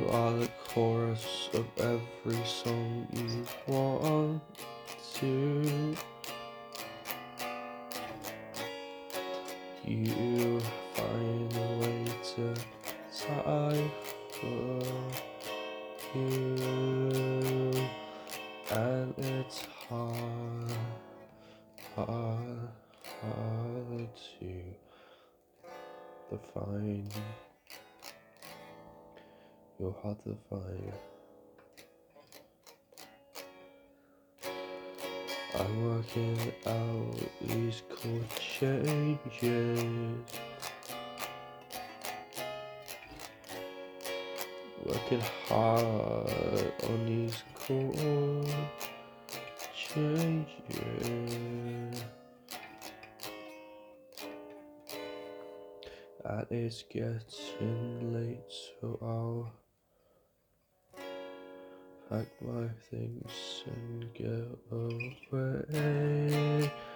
are the chorus of every song you want to. You find a way to cipher you, and it's hard to define. You're hard to find. I'm working out these chord changes, working hard on these chord changes, and it's getting late, so I'll pack my things and get away.